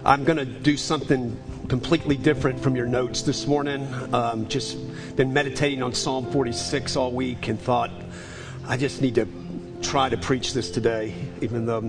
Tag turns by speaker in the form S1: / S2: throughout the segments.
S1: I'm going to do something completely different from your notes this morning. Just been meditating on Psalm 46 all week and thought I just need to try to preach this today, even though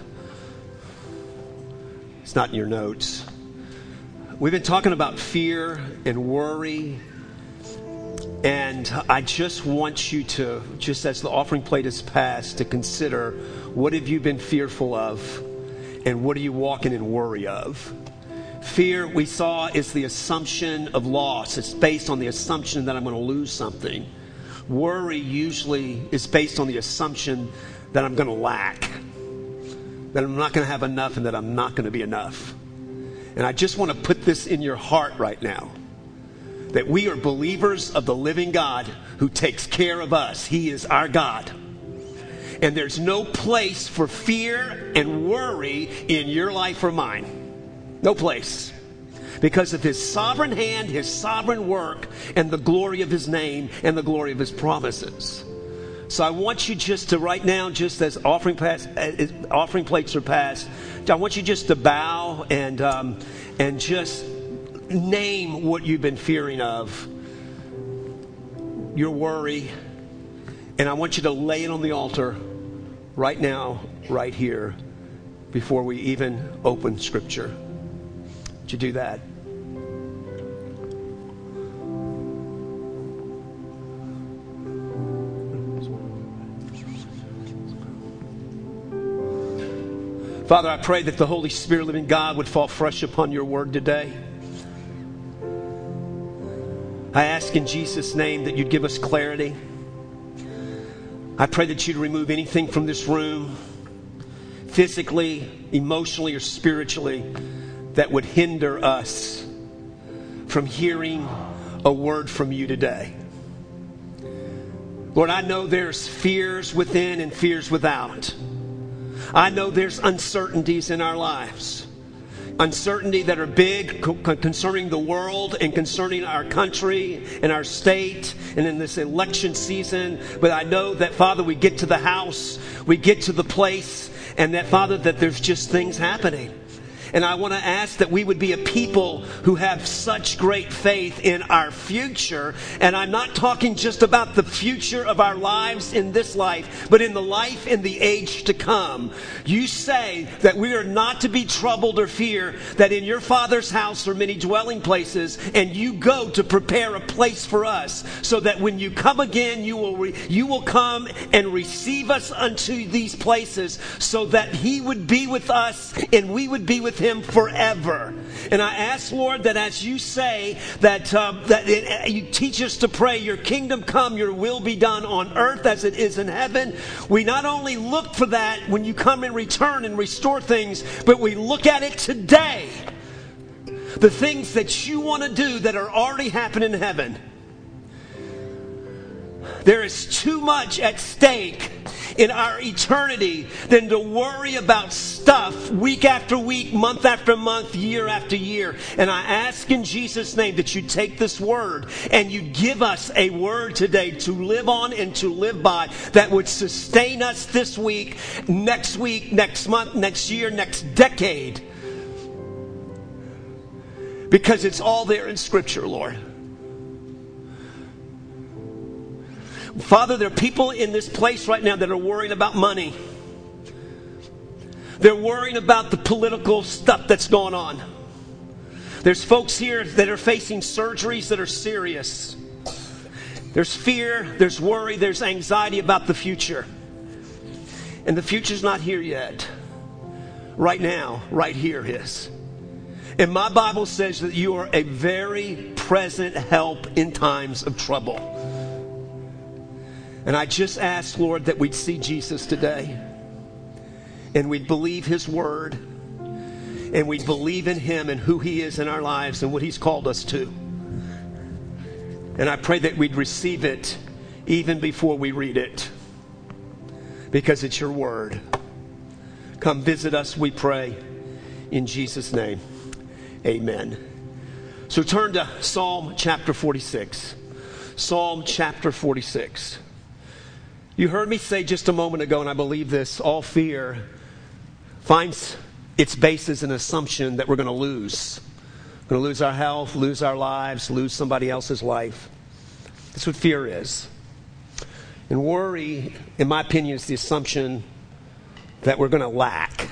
S1: it's not in your notes. We've been talking about fear and worry, and I just want you to, just as the offering plate is passed, to consider what have you been fearful of and what are you walking in worry of. Fear, we saw, is the assumption of loss. It's based on the assumption that I'm going to lose something. Worry usually is based on the assumption that I'm going to lack, that I'm not going to have enough, and that I'm not going to be enough. And I just want to put this in your heart right now, that we are believers of the living God who takes care of us. He is our God. And there's no place for fear and worry in your life or mine. No place. Because of His sovereign hand, His sovereign work, and the glory of His name and the glory of His promises. So I want you just to right now, just as offering plates are passed, I want you just to bow and just name what you've been fearing of, your worry, and I want you to lay it on the altar right now, right here, before we even open Scripture. Would you do that? Father, I pray that the Holy Spirit, living God, would fall fresh upon your word today. I ask in Jesus' name that you'd give us clarity. I pray that you'd remove anything from this room, physically, emotionally, or spiritually, that would hinder us from hearing a word from you today. Lord, I know there's fears within and fears without. I know there's uncertainties in our lives. Uncertainty that are big concerning the world and concerning our country and our state and in this election season. But I know that, Father, we get to the house, we get to the place, and that, Father, that there's just things happening. And I want to ask that we would be a people who have such great faith in our future. And I'm not talking just about the future of our lives in this life, but in the life in the age to come. You say that we are not to be troubled or fear, that in your Father's house are many dwelling places, and you go to prepare a place for us, so that when you come again, you will come and receive us unto these places, so that He would be with us and we would be with Him forever. And I ask, Lord, that as you say that you teach us to pray, your kingdom come, your will be done on earth as it is in heaven. We not only look for that when you come and return and restore things, but we look at it today. The things that you want to do that are already happening in heaven. There is too much at stake in our eternity than to worry about stuff week after week, month after month, year after year. And I ask in Jesus' name that you take this word and you give us a word today to live on and to live by, that would sustain us this week, next month, next year, next decade. Because it's all there in Scripture, Lord. Father, there are people in this place right now that are worrying about money. They're worrying about the political stuff that's going on. There's folks here that are facing surgeries that are serious. There's fear, there's worry, there's anxiety about the future. And the future's not here yet. Right now, right here is. And my Bible says that you are a very present help in times of trouble. And I just ask, Lord, that we'd see Jesus today. And we'd believe His word. And we'd believe in Him and who He is in our lives and what He's called us to. And I pray that we'd receive it even before we read it. Because it's your word. Come visit us, we pray. In Jesus' name, amen. So turn to Psalm chapter 46. Psalm chapter 46. You heard me say just a moment ago, and I believe this, all fear finds its base is an assumption that we're going to lose. We're going to lose our health, lose our lives, lose somebody else's life. That's what fear is. And worry, in my opinion, is the assumption that we're going to lack.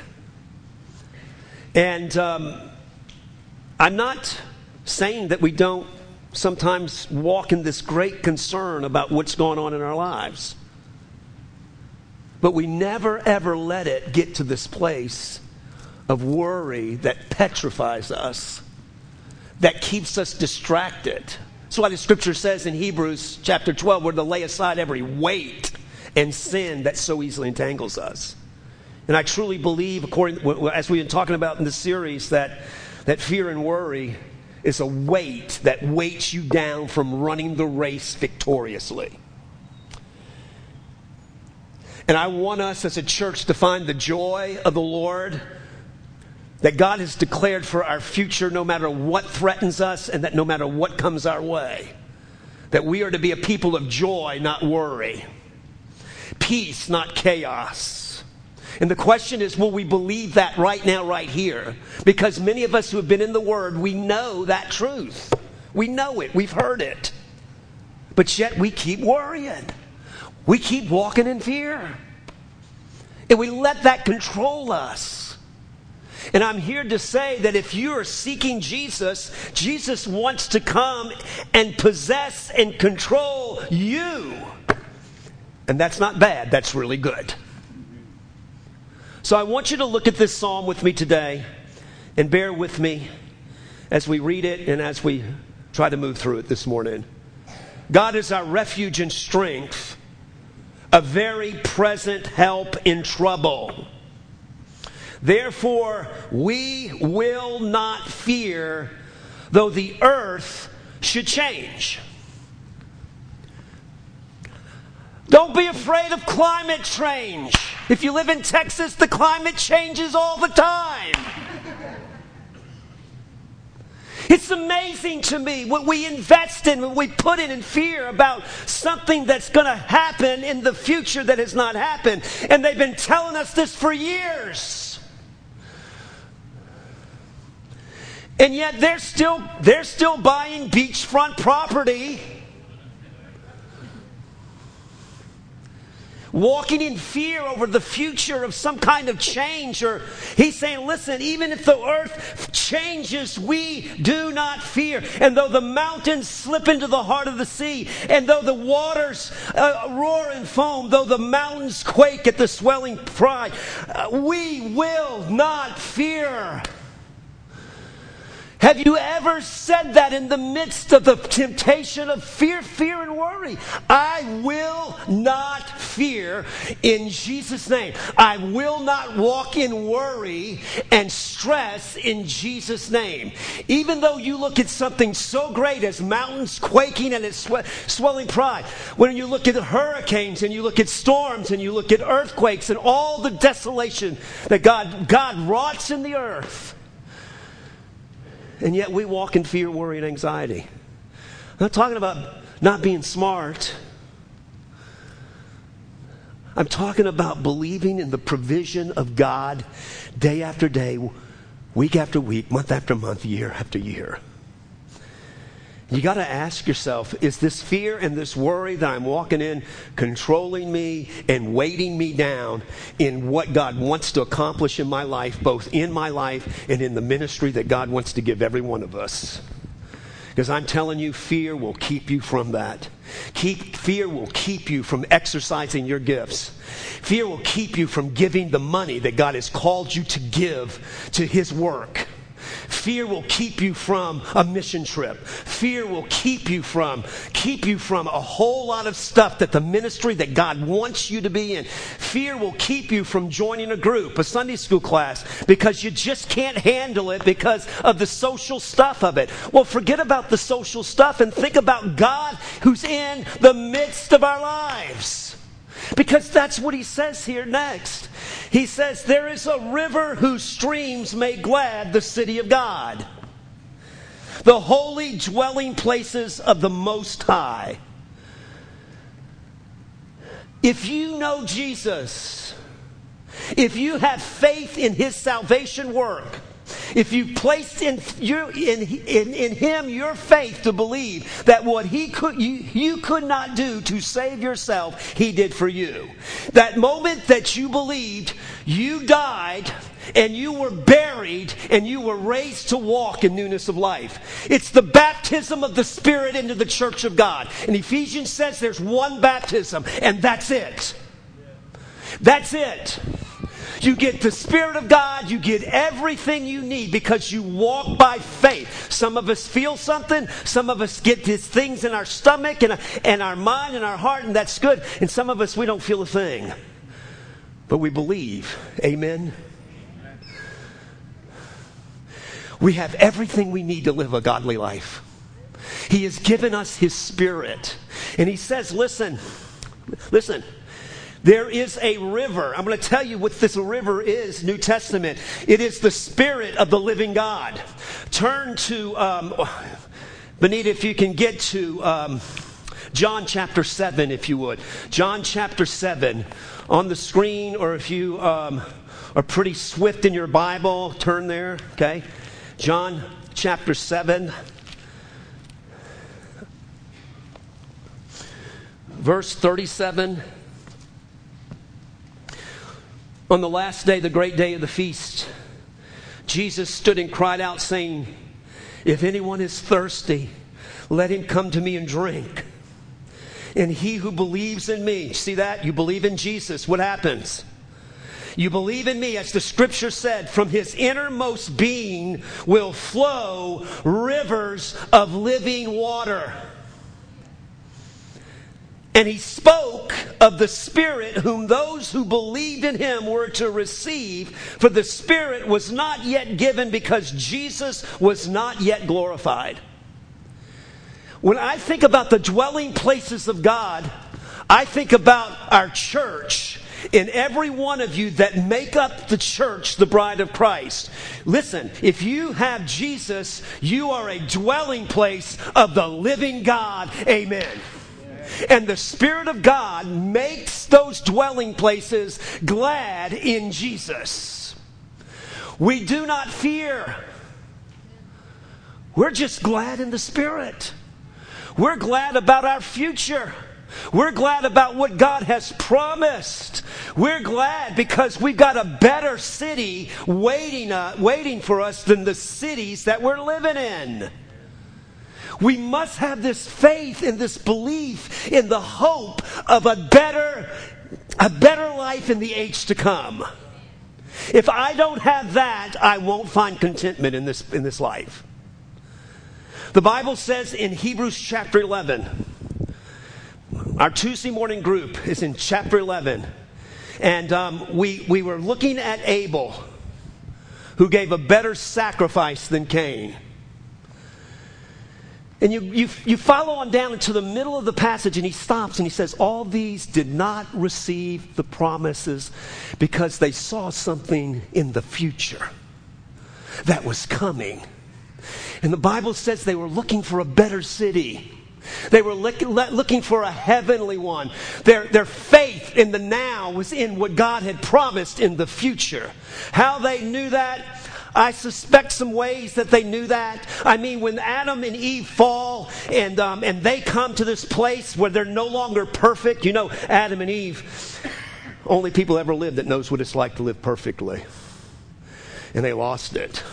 S1: And I'm not saying that we don't sometimes walk in this great concern about what's going on in our lives. But we never, ever let it get to this place of worry that petrifies us, that keeps us distracted. That's why the scripture says in Hebrews chapter 12, we're to lay aside every weight and sin that so easily entangles us. And I truly believe, as we've been talking about in this series, that fear and worry is a weight that weights you down from running the race victoriously. And I want us as a church to find the joy of the Lord that God has declared for our future, no matter what threatens us and that no matter what comes our way. That we are to be a people of joy, not worry. Peace, not chaos. And the question is, will we believe that right now, right here? Because many of us who have been in the Word, we know that truth. We know it. We've heard it. But yet we keep worrying. We keep walking in fear. And we let that control us. And I'm here to say that if you are seeking Jesus, Jesus wants to come and possess and control you. And that's not bad. That's really good. So I want you to look at this psalm with me today and bear with me as we read it and as we try to move through it this morning. God is our refuge and strength, a very present help in trouble. Therefore, we will not fear, though the earth should change. Don't be afraid of climate change. If you live in Texas, the climate changes all the time. It's amazing to me what we invest in, what we put in fear about something that's going to happen in the future that has not happened. And they've been telling us this for years. And yet they're still buying beachfront property, walking in fear over the future of some kind of change. Or he's saying, listen, even if the earth changes, we do not fear. And though the mountains slip into the heart of the sea, and though the waters roar and foam, though the mountains quake at the swelling pride, we will not fear. Have you ever said that in the midst of the temptation of fear and worry? I will not fear in Jesus' name. I will not walk in worry and stress in Jesus' name. Even though you look at something so great as mountains quaking and its swelling pride, when you look at hurricanes and you look at storms and you look at earthquakes and all the desolation that God wrought in the earth, and yet we walk in fear, worry, and anxiety. I'm not talking about not being smart. I'm talking about believing in the provision of God day after day, week after week, month after month, year after year. You got to ask yourself, is this fear and this worry that I'm walking in controlling me and weighting me down in what God wants to accomplish in my life, both in my life and in the ministry that God wants to give every one of us? Because I'm telling you, fear will keep you from that. Fear will keep you from exercising your gifts. Fear will keep you from giving the money that God has called you to give to His work. Fear will keep you from a mission trip. Fear will keep you from a whole lot of stuff that the ministry that God wants you to be in. Fear will keep you from joining a group, a Sunday school class, because you just can't handle it because of the social stuff of it. Well, forget about the social stuff and think about God who's in the midst of our lives. Because that's what he says here next. He says, there is a river whose streams make glad the city of God, the holy dwelling places of the Most High. If you know Jesus, if you have faith in his salvation work, if you placed in him your faith to believe that what you could not do to save yourself, he did for you. That moment that you believed, you died and you were buried and you were raised to walk in newness of life. It's the baptism of the Spirit into the church of God. And Ephesians says there's one baptism, and that's it. That's it. You get the Spirit of God, you get everything you need because you walk by faith. Some of us feel something, some of us get these things in our stomach and our mind and our heart, and that's good. And some of us, we don't feel a thing. But we believe. Amen? We have everything we need to live a godly life. He has given us his Spirit. And he says, listen. There is a river. I'm going to tell you what this river is, New Testament. It is the Spirit of the living God. Turn to, Benita, if you can get to John chapter 7, if you would. John chapter 7 on the screen, or if you are pretty swift in your Bible, turn there, okay? John chapter 7. Verse 37. On the last day, the great day of the feast, Jesus stood and cried out, saying, "If anyone is thirsty, let him come to me and drink. And he who believes in me," see that? You believe in Jesus. What happens? You believe in me, as the scripture said, from his innermost being will flow rivers of living water. And he spoke of the Spirit whom those who believed in him were to receive, for the Spirit was not yet given because Jesus was not yet glorified. When I think about the dwelling places of God, I think about our church and every one of you that make up the church, the bride of Christ. Listen, if you have Jesus, you are a dwelling place of the living God. Amen. And the Spirit of God makes those dwelling places glad in Jesus. We do not fear. We're just glad in the Spirit. We're glad about our future. We're glad about what God has promised. We're glad because we've got a better city waiting for us than the cities that we're living in. We must have this faith and this belief in the hope of a better life in the age to come. If I don't have that, I won't find contentment in this life. The Bible says in Hebrews chapter 11, our Tuesday morning group is in chapter 11, and we were looking at Abel, who gave a better sacrifice than Cain. And you follow on down into the middle of the passage, and he stops and he says, all these did not receive the promises because they saw something in the future that was coming. And the Bible says they were looking for a better city. They were looking for a heavenly one. Their faith in the now was in what God had promised in the future. How they knew that? I suspect some ways that they knew that. I mean, when Adam and Eve fall and they come to this place where they're no longer perfect. You know, Adam and Eve, only people ever lived that knows what it's like to live perfectly. And they lost it.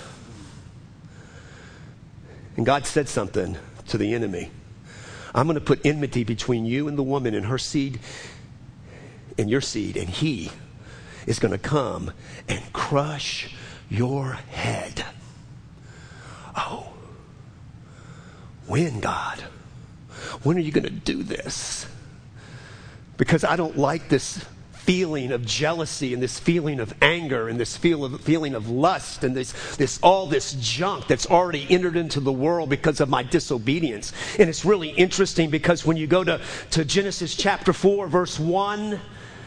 S1: And God said something to the enemy. I'm going to put enmity between you and the woman and her seed and your seed. And he is going to come and crush your head. Oh, when, God? When are you going to do this? Because I don't like this feeling of jealousy and this feeling of anger and this feeling of lust and all this junk that's already entered into the world because of my disobedience. And it's really interesting because when you go to Genesis chapter 4, verse 1,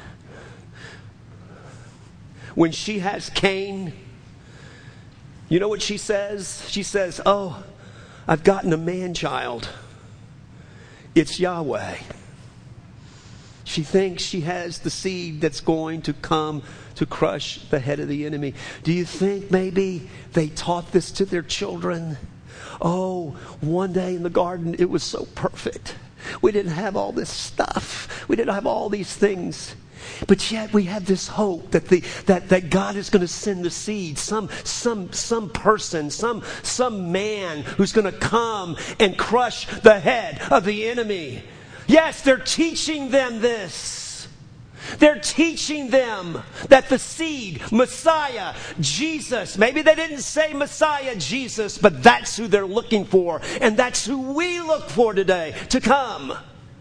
S1: when she has Cain, you know what she says? She says, oh, I've gotten a man-child. It's Yahweh. She thinks she has the seed that's going to come to crush the head of the enemy. Do you think maybe they taught this to their children? Oh, one day in the garden, it was so perfect. We didn't have all this stuff. We didn't have all these things. But yet we have this hope that that God is going to send the seed, some person, some man who's going to come and crush the head of the enemy. Yes, they're teaching them this. They're teaching them that the seed, Messiah, Jesus, maybe they didn't say Messiah, Jesus, but that's who they're looking for. And that's who we look for today to come.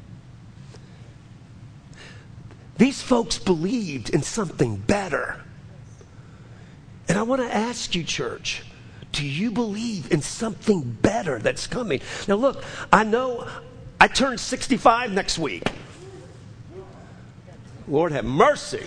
S1: These folks believed in something better. And I want to ask you, church, do you believe in something better that's coming? Now look, I know I turn 65 next week. Lord have mercy.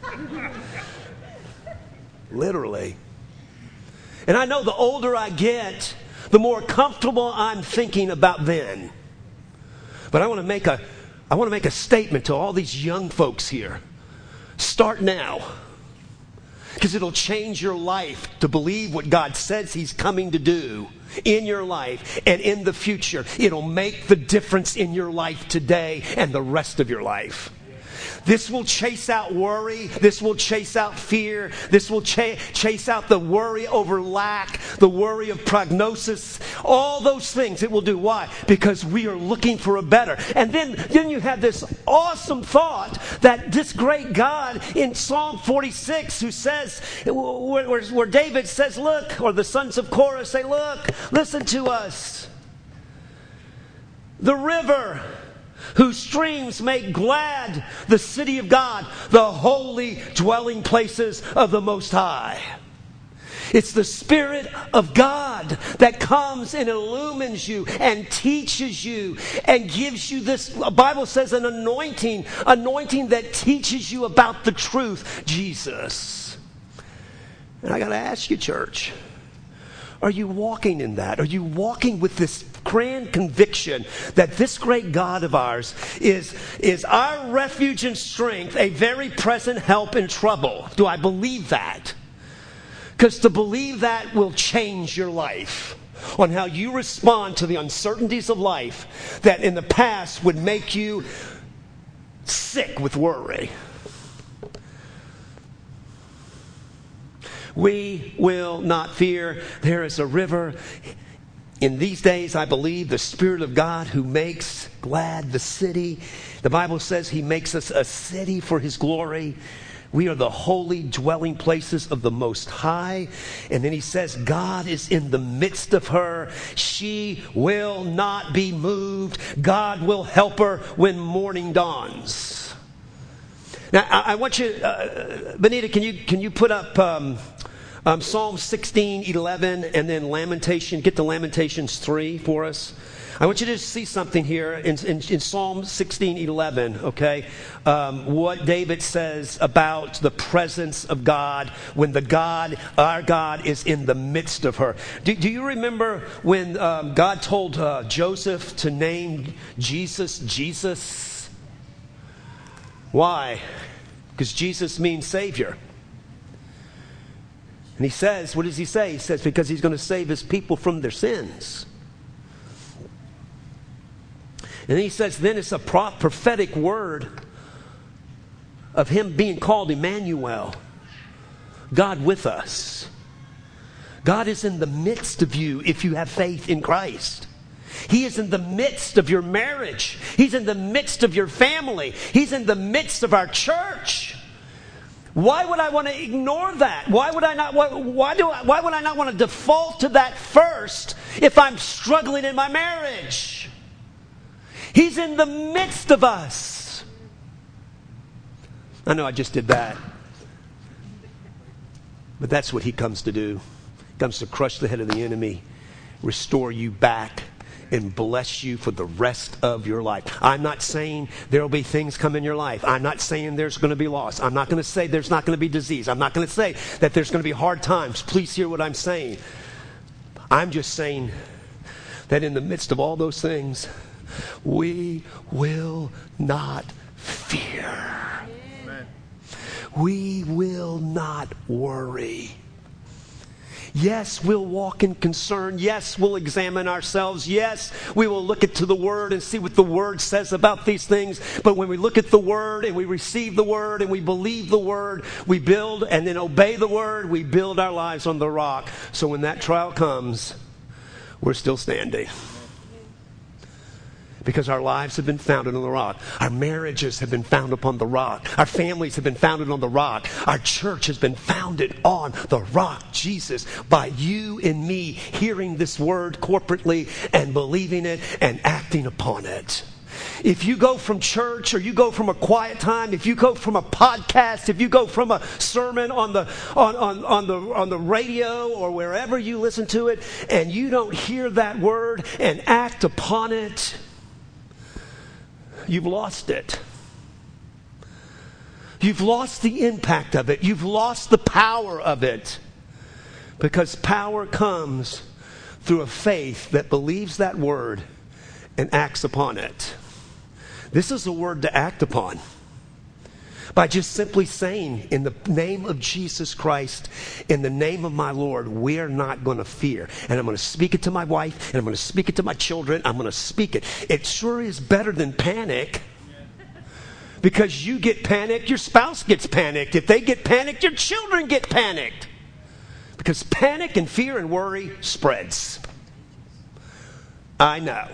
S1: Literally. And I know the older I get, the more comfortable I'm thinking about then. But I want to make a statement to all these young folks here. Start now. Because it'll change your life to believe what God says He's coming to do in your life and in the future. It'll make the difference in your life today and the rest of your life. This will chase out worry. This will chase out fear. This will chase out the worry over lack, the worry of prognosis, all those things it will do. Why? Because we are looking for a better. And then you have this awesome thought that this great God in Psalm 46 who says, where David says, look, or the sons of Korah say, look, listen to us. The river whose streams make glad the city of God, the holy dwelling places of the Most High. It's the Spirit of God that comes and illumines you and teaches you and gives you this, the Bible says, an anointing that teaches you about the truth, Jesus. And I got to ask you, church, are you walking in that? Are you walking with this grand conviction that this great God of ours is our refuge and strength, a very present help in trouble? Do I believe that? Because to believe that will change your life on how you respond to the uncertainties of life that in the past would make you sick with worry. We will not fear. There is a river. In these days, I believe the Spirit of God who makes glad the city. The Bible says He makes us a city for His glory. We are the holy dwelling places of the Most High. And then He says, God is in the midst of her. She will not be moved. God will help her when morning dawns. Now, I want you, Benita, can you put up Psalm 16:11 and then Lamentation? Get to Lamentations 3 for us. I want you to see something here in Psalm 16:11, okay? What David says about the presence of God when our God is in the midst of her. Do you remember when God told Joseph to name Jesus Jesus? Why? Because Jesus means Savior. And He says, what does He say? He says, because He's going to save His people from their sins. And then He says, then it's a prophetic word of Him being called Emmanuel, God with us. God is in the midst of you if you have faith in Christ. He is in the midst of your marriage. He's in the midst of your family. He's in the midst of our church. Why would I want to ignore that? Why would I not want to default to that first if I'm struggling in my marriage? He's in the midst of us. I know I just did that. But that's what He comes to do. He comes to crush the head of the enemy, restore you back, and bless you for the rest of your life. I'm not saying there will be things come in your life. I'm not saying there's going to be loss. I'm not going to say there's not going to be disease. I'm not going to say that there's going to be hard times. Please hear what I'm saying. I'm just saying that in the midst of all those things, we will not fear. Amen. We will not worry. Yes, we'll walk in concern. Yes, we'll examine ourselves. Yes, we will look into the Word and see what the Word says about these things. But when we look at the Word and we receive the Word and we believe the Word, we build and then obey the Word, we build our lives on the rock. So when that trial comes, we're still standing. Because our lives have been founded on the rock. Our marriages have been founded upon the rock. Our families have been founded on the rock. Our church has been founded on the rock, Jesus, by you and me hearing this word corporately and believing it and acting upon it. If you go from church or you go from a quiet time, if you go from a podcast, if you go from a sermon on the radio or wherever you listen to it, and you don't hear that word and act upon it, you've lost it. You've lost the impact of it. You've lost the power of it. Because power comes through a faith that believes that word and acts upon it. This is a word to act upon. By just simply saying, in the name of Jesus Christ, in the name of my Lord, we're not going to fear. And I'm going to speak it to my wife, and I'm going to speak it to my children. I'm going to speak it. It sure is better than panic. Because you get panicked, your spouse gets panicked. If they get panicked, your children get panicked. Because panic and fear and worry spreads. I know.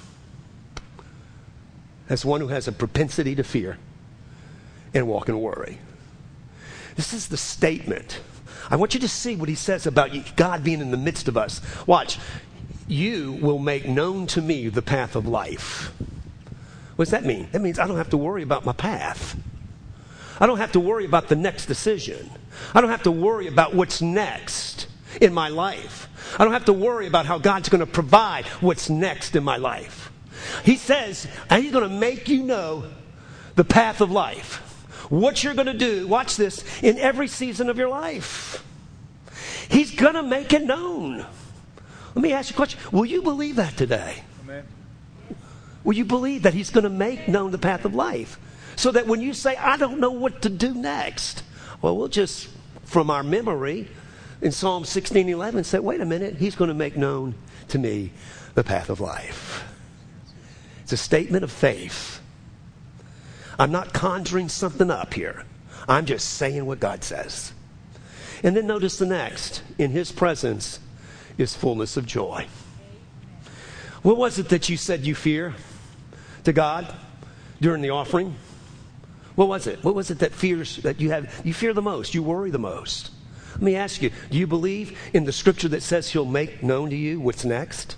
S1: As one who has a propensity to fear and walk in worry. This is the statement. I want you to see what he says about God being in the midst of us. Watch. You will make known to me the path of life. What does that mean? That means I don't have to worry about my path. I don't have to worry about the next decision. I don't have to worry about what's next in my life. I don't have to worry about how God's going to provide what's next in my life. He says, and he's going to make you know the path of life. What you're going to do, watch this, in every season of your life. He's going to make it known. Let me ask you a question. Will you believe that today? Amen. Will you believe that he's going to make known the path of life? So that when you say, I don't know what to do next, well, we'll just, from our memory, in Psalm 16:11, say, wait a minute, he's going to make known to me the path of life. It's a statement of faith. I'm not conjuring something up here. I'm just saying what God says. And then notice the next. In his presence is fullness of joy. What was it that you said you fear to God during the offering? What was it? What was it that fears that you have? You fear the most. You worry the most. Let me ask you, do you believe in the scripture that says he'll make known to you what's next?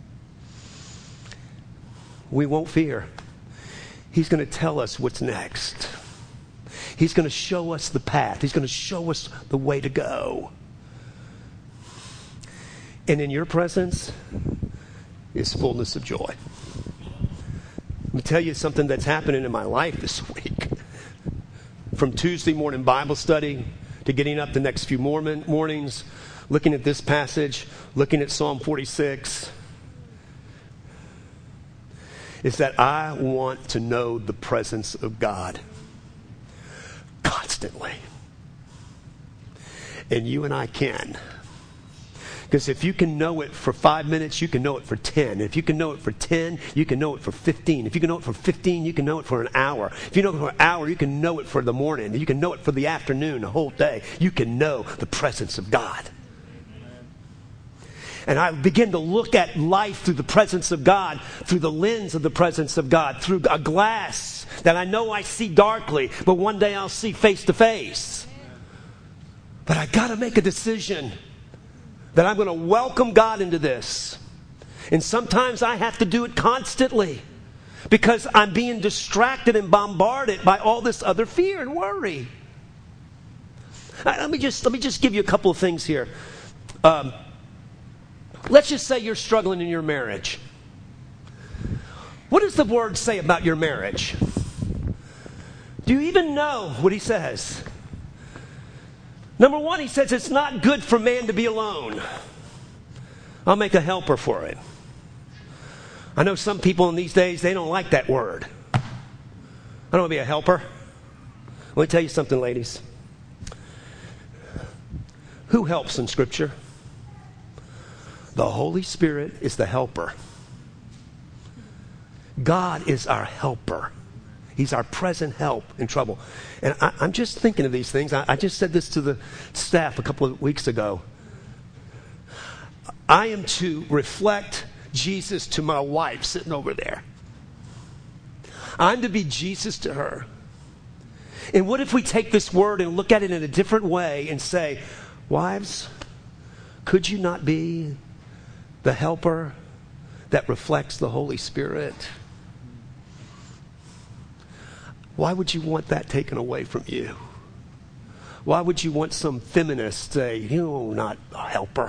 S1: We won't fear. He's going to tell us what's next. He's going to show us the path. He's going to show us the way to go. And in your presence is fullness of joy. Let me tell you something that's happening in my life this week. From Tuesday morning Bible study to getting up the next few mornings, looking at this passage, looking at Psalm 46, is that I want to know the presence of God constantly. And you and I can. Because if you can know it for 5 minutes, you can know it for 10. If you can know it for 10, you can know it for 15. If you can know it for 15, you can know it for an hour. If you know it for an hour, you can know it for the morning. You can know it for the afternoon, the whole day. You can know the presence of God. And I begin to look at life through the presence of God, through the lens of the presence of God, through a glass that I know I see darkly, but one day I'll see face to face. But I got to make a decision that I'm going to welcome God into this. And sometimes I have to do it constantly because I'm being distracted and bombarded by all this other fear and worry. Let me just give you a couple of things here. Let's just say you're struggling in your marriage. What does the word say about your marriage? Do you even know what he says? Number one, he says it's not good for man to be alone. I'll make a helper for it. I know some people in these days, they don't like that word. don't want to be a helper. Let me tell you something, ladies. Who helps in Scripture? The Holy Spirit is the helper. God is our helper. He's our present help in trouble. And I'm just thinking of these things. I just said this to the staff a couple of weeks ago. I am to reflect Jesus to my wife sitting over there. I'm to be Jesus to her. And what if we take this word and look at it in a different way and say, wives, could you not be the helper that reflects the Holy Spirit? Why would you want that taken away from you? Why would you want some feminist to say, you're not a helper?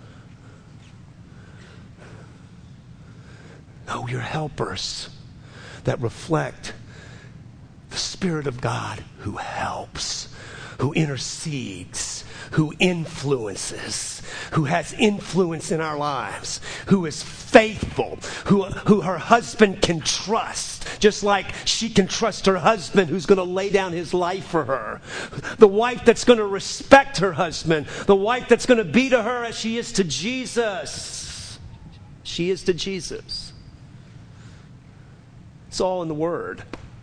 S1: No, you're helpers that reflect the Spirit of God who helps, who intercedes, who influences, who has influence in our lives, who is faithful, who her husband can trust, just like she can trust her husband who's going to lay down his life for her. The wife that's going to respect her husband, the wife that's going to be to her as she is to Jesus. She is to Jesus. It's all in the Word.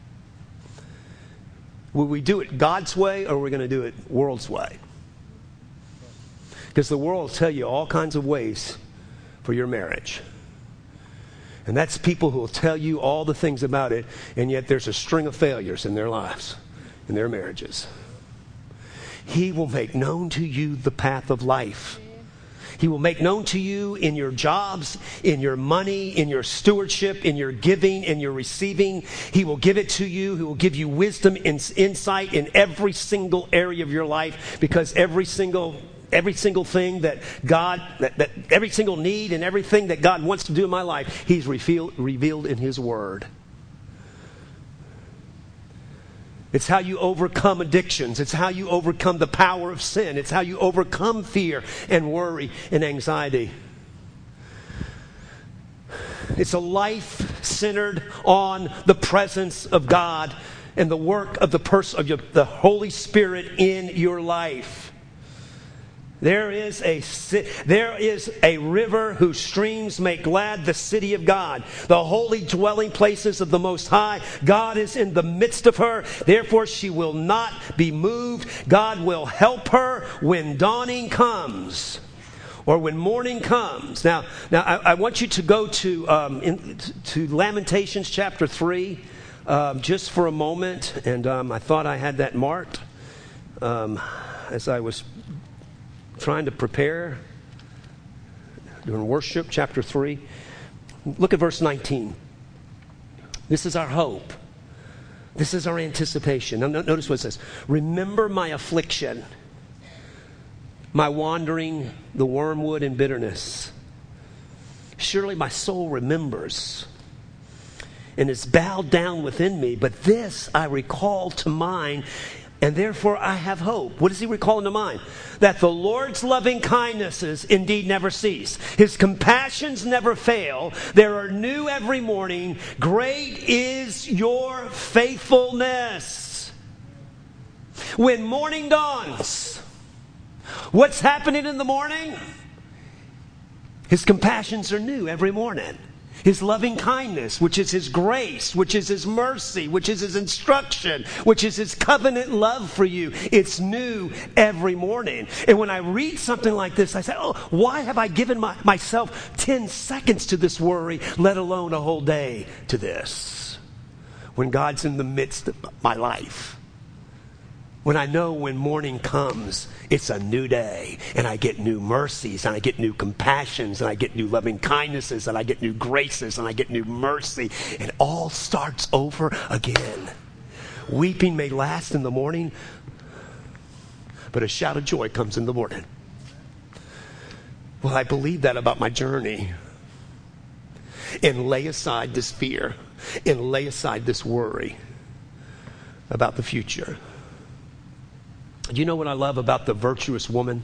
S1: Will we do it God's way, or are we going to do it world's way? Because the world will tell you all kinds of ways for your marriage. And that's people who will tell you all the things about it, and yet there's a string of failures in their lives, in their marriages. He will make known to you the path of life. He will make known to you in your jobs, in your money, in your stewardship, in your giving, in your receiving. He will give it to you. He will give you wisdom and insight in every single area of your life, because every single thing that God, that every single need and everything that God wants to do in my life, He's revealed in His Word. It's how you overcome addictions. It's how you overcome the power of sin. It's how you overcome fear and worry and anxiety. It's a life centered on the presence of God and the work of the Holy Spirit in your life. There is a river whose streams make glad the city of God, the holy dwelling places of the Most High. God is in the midst of her. Therefore, she will not be moved. God will help her when dawning comes, or when morning comes. Now, I want you to go to Lamentations chapter 3 just for a moment. And I thought I had that marked as I was trying to prepare during worship, chapter 3. Look at verse 19. This is our hope. This is our anticipation. Now, notice what it says. Remember my affliction, my wandering, the wormwood and bitterness. Surely my soul remembers and is bowed down within me. But this I recall to mind, and therefore I have hope. What is he recalling to mind? That the Lord's loving kindnesses indeed never cease. His compassions never fail. They are new every morning. Great is your faithfulness. When morning dawns, what's happening in the morning? His compassions are new every morning. His loving kindness, which is His grace, which is His mercy, which is His instruction, which is His covenant love for you. It's new every morning. And when I read something like this, I say, oh, why have I given myself 10 seconds to this worry, let alone a whole day to this? When God's in the midst of my life. When I know when morning comes, it's a new day, and I get new mercies, and I get new compassions, and I get new loving kindnesses, and I get new graces, and I get new mercy, and it all starts over again. Weeping may last in the morning, but a shout of joy comes in the morning. Well, I believe that about my journey. And lay aside this fear, and lay aside this worry about the future. Do you know what I love about the virtuous woman?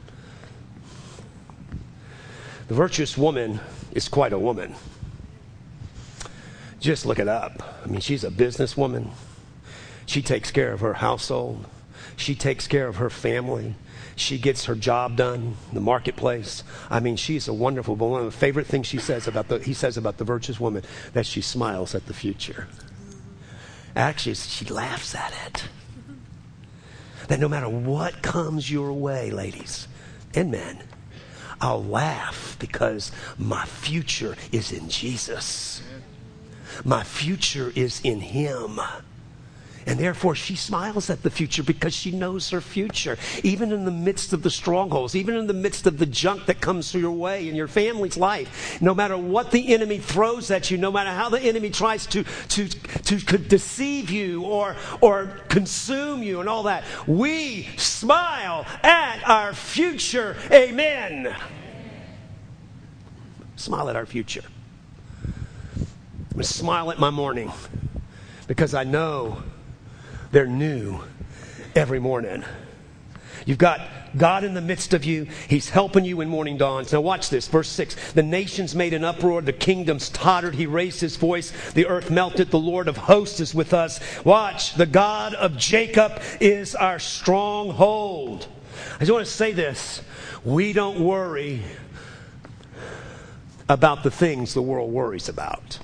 S1: The virtuous woman is quite a woman. Just look it up. I mean, she's a businesswoman. She takes care of her household. She takes care of her family. She gets her job done in the marketplace. I mean, she's a wonderful woman. One of the favorite things he says about the virtuous woman, that she smiles at the future. Actually, she laughs at it. That no matter what comes your way, ladies and men, I'll laugh because my future is in Jesus. My future is in Him. And therefore, she smiles at the future because she knows her future. Even in the midst of the strongholds, even in the midst of the junk that comes your way in your family's life, no matter what the enemy throws at you, no matter how the enemy tries to deceive you or consume you and all that, we smile at our future. Amen. Smile at our future. I'm going to smile at my morning because I know they're new every morning. You've got God in the midst of you. He's helping you in morning dawns. Now watch this, verse 6. The nations made an uproar. The kingdoms tottered. He raised his voice. The earth melted. The Lord of hosts is with us. Watch. The God of Jacob is our stronghold. I just want to say this. We don't worry about the things the world worries about.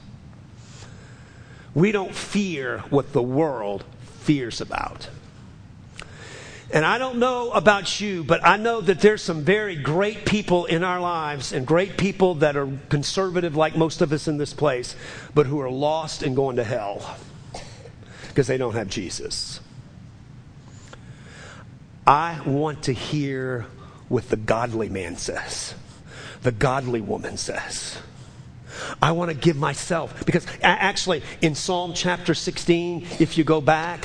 S1: We don't fear what the world fears about. And I don't know about you, but I know that there's some very great people in our lives and great people that are conservative like most of us in this place, but who are lost and going to hell because they don't have Jesus. I want to hear what the godly man says, the godly woman says. I want to give myself, because actually in Psalm chapter 16, if you go back,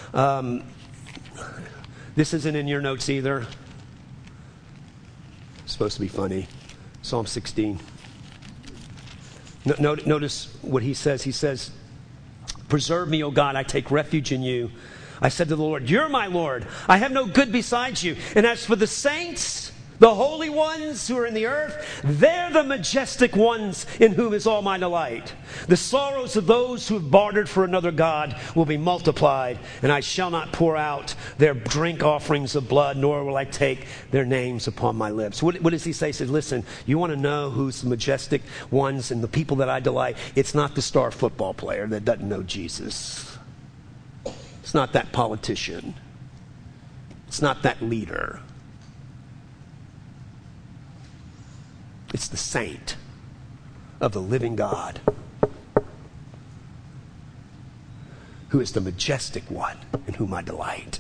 S1: this isn't in your notes either. It's supposed to be funny. Psalm 16. Notice what he says. He says, "Preserve me, O God, I take refuge in you. I said to the Lord, you're my Lord. I have no good besides you. And as for the saints, the holy ones who are in the earth, they're the majestic ones in whom is all my delight. The sorrows of those who have bartered for another God will be multiplied, and I shall not pour out their drink offerings of blood, nor will I take their names upon my lips." What does he say? He says, listen, you want to know who's the majestic ones and the people that I delight? It's not the star football player that doesn't know Jesus. It's not that politician. It's not that leader. It's the saint of the living God who is the majestic one in whom I delight.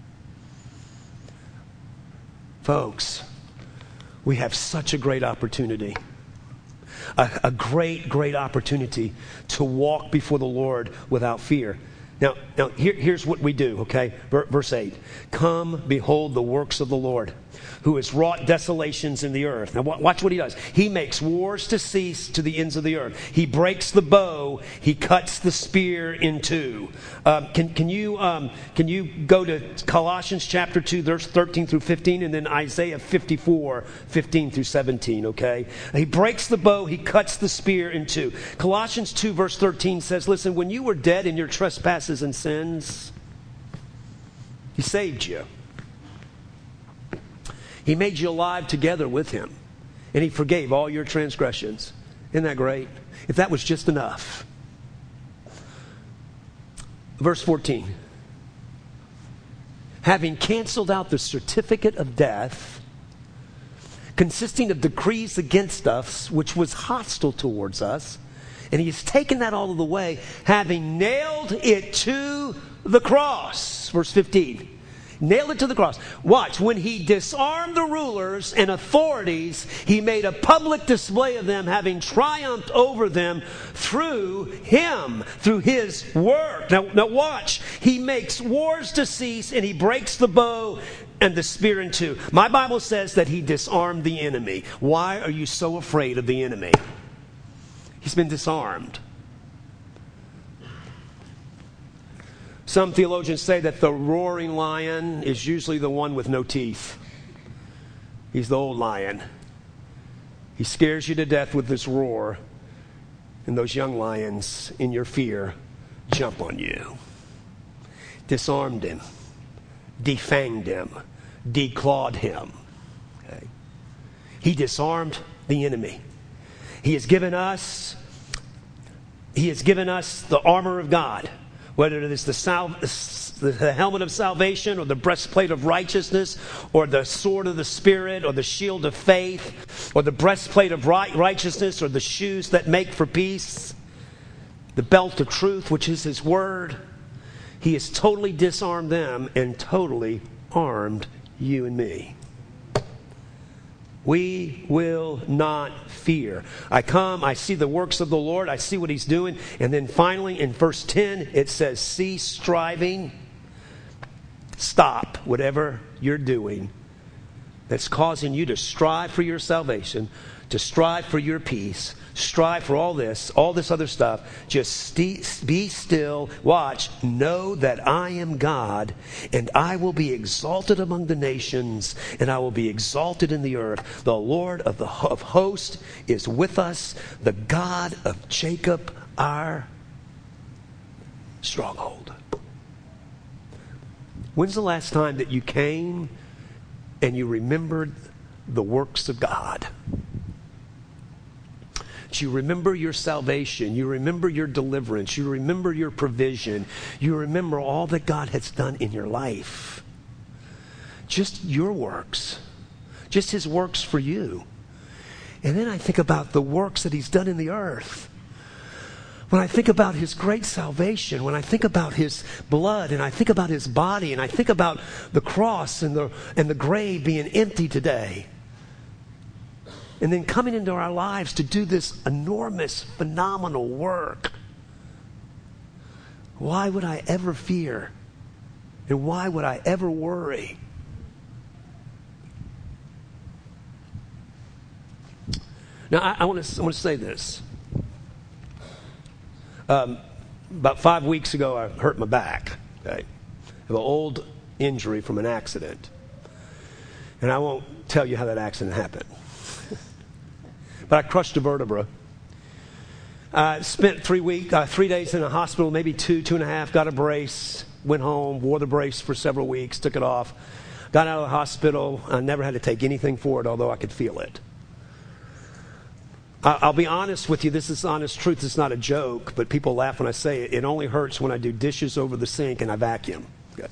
S1: Folks, we have such a great opportunity. A great opportunity to walk before the Lord without fear. Now here's what we do, okay? Verse 8. Come, behold the works of the Lord, who has wrought desolations in the earth. Now watch what he does. He makes wars to cease to the ends of the earth. He breaks the bow. He cuts the spear in two. Can you go to Colossians chapter 2, verse 13 through 15, and then Isaiah 54, 15 through 17, okay? He breaks the bow. He cuts the spear in two. Colossians 2, verse 13 says, listen, when you were dead in your trespasses and sins, He saved you. He made you alive together with Him. And He forgave all your transgressions. Isn't that great? If that was just enough. Verse 14. Having canceled out the certificate of death, consisting of decrees against us, which was hostile towards us, and He has taken that all of the way, having nailed it to the cross. Verse 15. Nailed it to the cross. Watch. When He disarmed the rulers and authorities, He made a public display of them, having triumphed over them through Him, through His work. Now watch. He makes wars to cease, and He breaks the bow and the spear in two. My Bible says that He disarmed the enemy. Why are you so afraid of the enemy? He's been disarmed. Some theologians say that the roaring lion is usually the one with no teeth. He's the old lion. He scares you to death with this roar, and those young lions, in your fear, jump on you. disarmed him, defanged him, declawed him. Okay? He disarmed the enemy. He has given us the armor of God, whether it is the helmet of salvation or the breastplate of righteousness or the sword of the Spirit or the shield of faith or the breastplate of righteousness or the shoes that make for peace, the belt of truth, which is His Word. He has totally disarmed them and totally armed you and me. We will not fear. I come, I see the works of the Lord, I see what He's doing. And then finally in verse 10, it says, cease striving. Stop whatever you're doing that's causing you to strive for your salvation, to strive for your peace, strive for all this other stuff. Just be still, watch, know that I am God, and I will be exalted among the nations, and I will be exalted in the earth. The Lord of hosts is with us, the God of Jacob, our stronghold. When's the last time that you came and you remembered the works of God? You remember your salvation. You remember your deliverance. You remember your provision. You remember all that God has done in your life. Just your works. Just His works for you. And then I think about the works that He's done in the earth. When I think about His great salvation, when I think about His blood, and I think about His body, and I think about the cross and the grave being empty today, and then coming into our lives to do this enormous, phenomenal work, why would I ever fear? And why would I ever worry? Now, I want to say this. About 5 weeks ago, I hurt my back. Okay? I have an old injury from an accident. And I won't tell you how that accident happened. But I crushed a vertebra. I spent 3 days in a hospital, maybe 2.5, got a brace, went home, wore the brace for several weeks, took it off, got out of the hospital. I never had to take anything for it, although I could feel it. I'll be honest with you, this is honest truth, it's not a joke, but people laugh when I say it. It only hurts when I do dishes over the sink and I vacuum. Okay.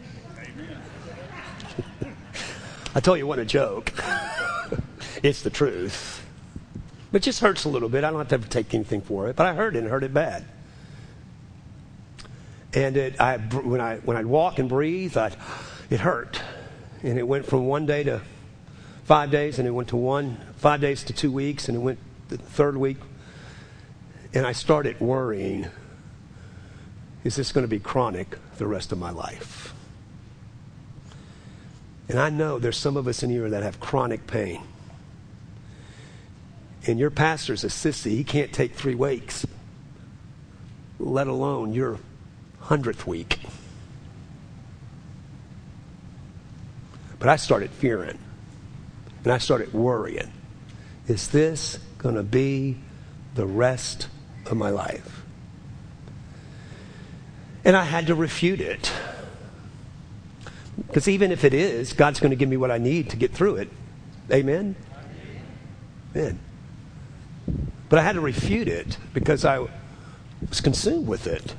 S1: I tell you what, a joke. It's the truth. It just hurts a little bit. I don't have to ever take anything for it. But I hurt it and hurt it bad. And when I'd walk and breathe, it hurt. And it went from 1 day to 5 days, and it went to 5 days to 2 weeks, and it went the third week. And I started worrying, is this going to be chronic the rest of my life? And I know there's some of us in here that have chronic pain. And your pastor's a sissy. He can't take 3 weeks, let alone your 100th week. But I started fearing. And I started worrying. Is this going to be the rest of my life? And I had to refute it. Because even if it is, God's going to give me what I need to get through it. Amen? Amen. But I had to refute it because I was consumed with it.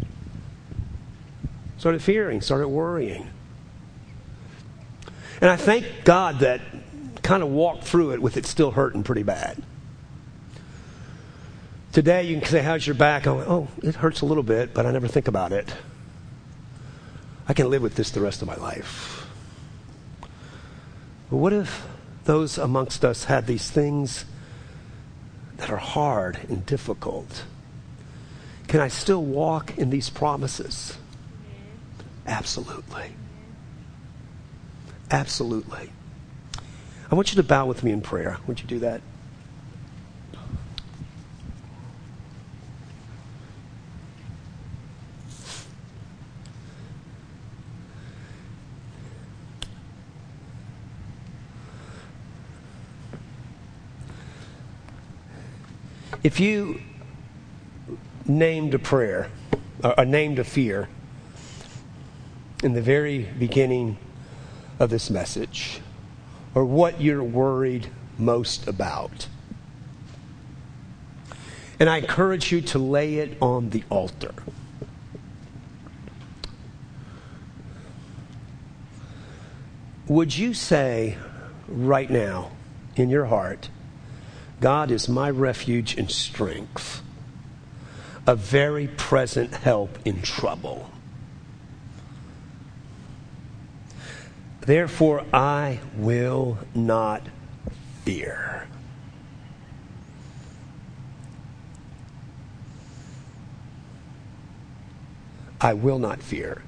S1: Started fearing, started worrying. And I thank God that kind of walked through it with it still hurting pretty bad. Today you can say, how's your back? I went, oh, it hurts a little bit, but I never think about it. I can live with this the rest of my life. But what if those amongst us had these things that are hard and difficult? Can I still walk in these promises? Absolutely. Absolutely. I want you to bow with me in prayer. Would you do that? If you named a prayer, or named a fear, in the very beginning of this message, or what you're worried most about. And I encourage you to lay it on the altar. Would you say right now in your heart, God is my refuge and strength, a very present help in trouble. Therefore, I will not fear. I will not fear.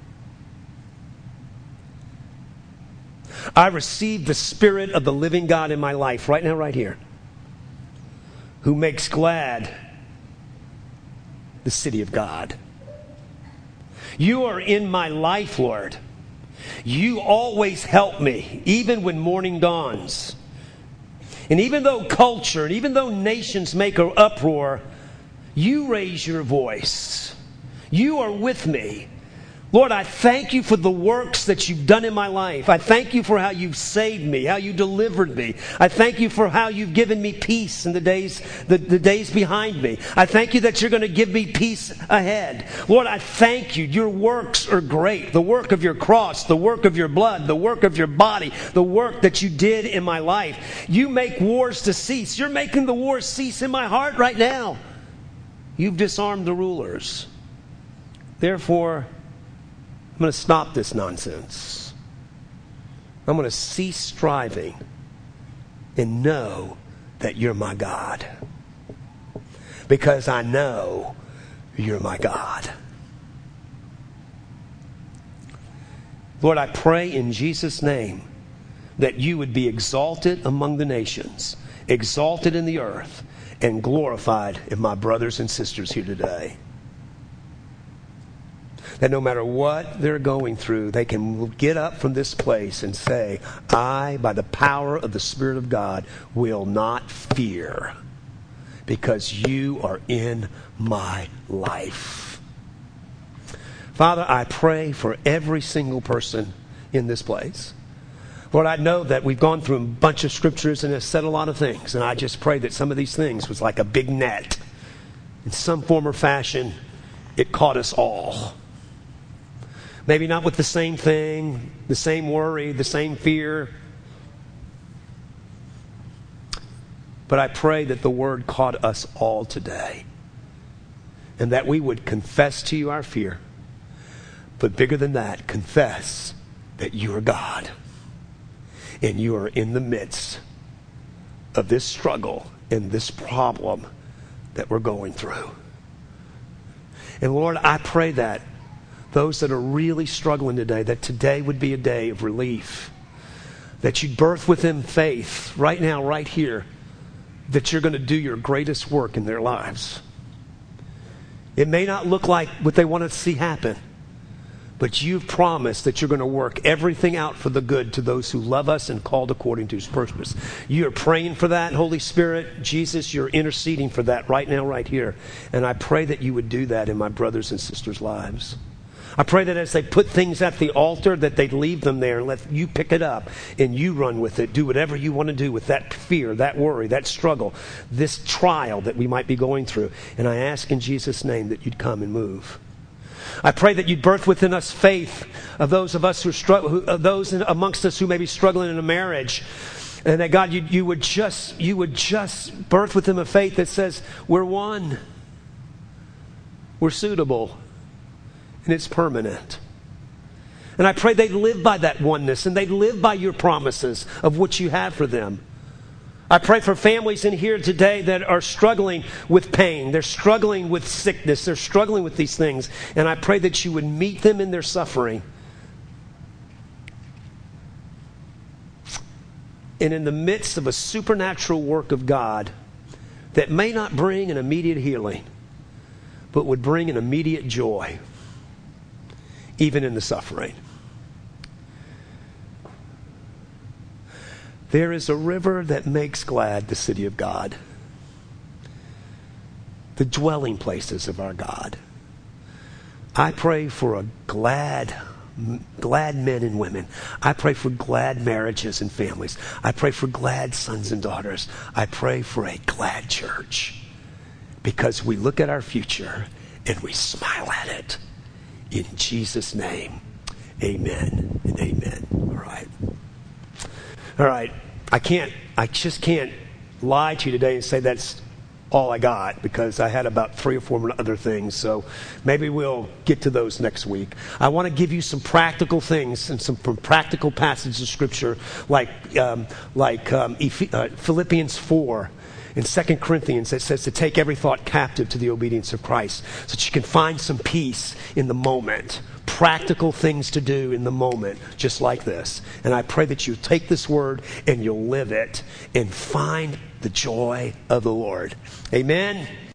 S1: I receive the Spirit of the living God in my life right now, right here, who makes glad the city of God. You are in my life, Lord. You always help me, even when morning dawns. And even though culture, and even though nations make an uproar, you raise your voice. You are with me. Lord, I thank you for the works that you've done in my life. I thank you for how you've saved me, how you delivered me. I thank you for how you've given me peace in the days behind me. I thank you that you're going to give me peace ahead. Lord, I thank you. Your works are great. The work of your cross, the work of your blood, the work of your body, the work that you did in my life. You make wars to cease. You're making the wars cease in my heart right now. You've disarmed the rulers. Therefore, I'm going to stop this nonsense. I'm going to cease striving and know that you're my God. Because I know you're my God. Lord, I pray in Jesus' name that you would be exalted among the nations, exalted in the earth, and glorified in my brothers and sisters here today. That no matter what they're going through, they can get up from this place and say, I, by the power of the Spirit of God, will not fear, because you are in my life. Father, I pray for every single person in this place. Lord, I know that we've gone through a bunch of scriptures and have said a lot of things, and I just pray that some of these things was like a big net. In some form or fashion, it caught us all. Maybe not with the same thing, the same worry, the same fear. But I pray that the word caught us all today. And that we would confess to you our fear. But bigger than that, confess that you are God. And you are in the midst of this struggle and this problem that we're going through. And Lord, I pray that those that are really struggling today, that today would be a day of relief. That you'd birth within faith right now, right here, that you're going to do your greatest work in their lives. It may not look like what they want to see happen, but you've promised that you're going to work everything out for the good to those who love us and called according to his purpose. You are praying for that, Holy Spirit. Jesus, you're interceding for that right now, right here. And I pray that you would do that in my brothers and sisters' lives. I pray that as they put things at the altar, that they'd leave them there and let you pick it up and you run with it. Do whatever you want to do with that fear, that worry, that struggle, this trial that we might be going through. And I ask in Jesus' name that you'd come and move. I pray that you'd birth within us faith of those of us who struggle, those amongst us who may be struggling in a marriage. And that God, you would just birth within them a faith that says, we're one. We're suitable. And it's permanent. And I pray they'd live by that oneness and they'd live by your promises of what you have for them. I pray for families in here today that are struggling with pain. They're struggling with sickness. They're struggling with these things. And I pray that you would meet them in their suffering. And in the midst of a supernatural work of God that may not bring an immediate healing, but would bring an immediate joy. Even in the suffering. There is a river that makes glad the city of God. The dwelling places of our God. I pray for a glad glad men and women. I pray for glad marriages and families. I pray for glad sons and daughters. I pray for a glad church, because we look at our future and we smile at it. In Jesus' name, amen and amen. All right. I just can't lie to you today and say that's all I got, because I had about 3 or 4 other things. So maybe we'll get to those next week. I want to give you some practical things and some practical passages of Scripture, like Philippians 4 and 2 Corinthians, that says to take every thought captive to the obedience of Christ, so that you can find some peace in the moment. Practical things to do in the moment, just like this. And I pray that you take this word and you'll live it and find the joy of the Lord. Amen.